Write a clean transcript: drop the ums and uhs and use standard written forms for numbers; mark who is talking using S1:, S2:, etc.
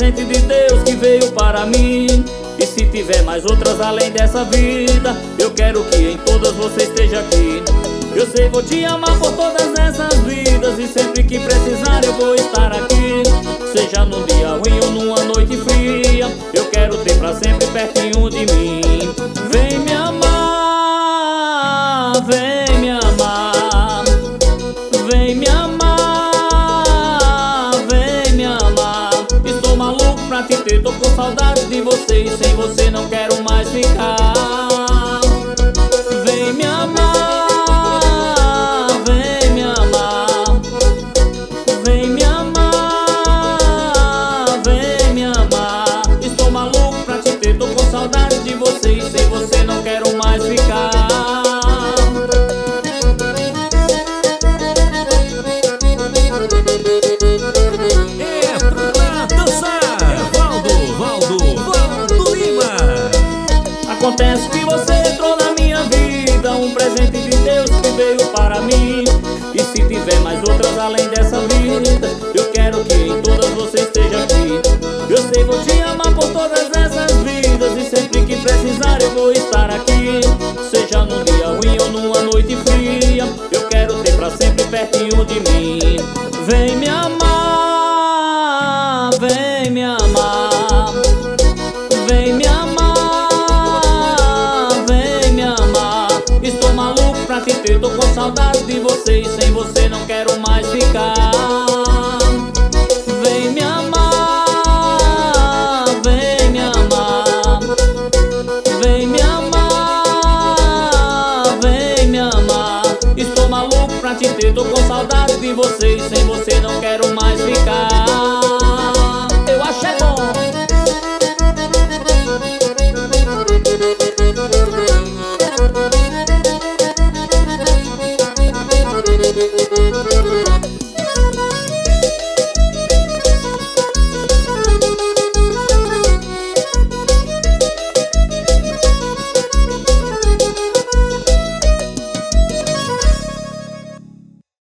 S1: presente de Deus que veio para mim. E se tiver mais outras além dessa vida, eu quero que em todas você esteja aqui. Eu sei, vou te amar por todas essas vidas, e sempre que precisar eu vou estar aqui. Seja num dia ruim ou numa noite fria, eu quero ter pra sempre pertinho de mim. Vem me amar, vem me amar, vem me amar, vem me amar. Estou maluco pra te ter, tô com saudade de você, e sem você não quero mais ficar. Vem me amar, vem me amar, vem me amar, vem me amar. Estou maluco pra te ter, tô com saudade de você, e sem você não quero mais ficar. Acontece que você entrou na minha vida, um presente de Deus que veio para mim. E se tiver mais outras além dessa vida, eu quero que em todas você esteja aqui. Eu sei, vou te amar por todas essas vidas, e sempre que precisar eu vou estar aqui. Seja num dia ruim ou numa noite fria, eu quero ter pra sempre pertinho de mim. Vem me amar, vem me amar, vem me amar, estou maluco pra te ter, tô com saudade de você, e sem você não quero mais ficar. Vem me amar, vem me amar, vem me amar, vem me amar. Estou maluco pra te ter, tô com saudade de você, e sem você não quero mais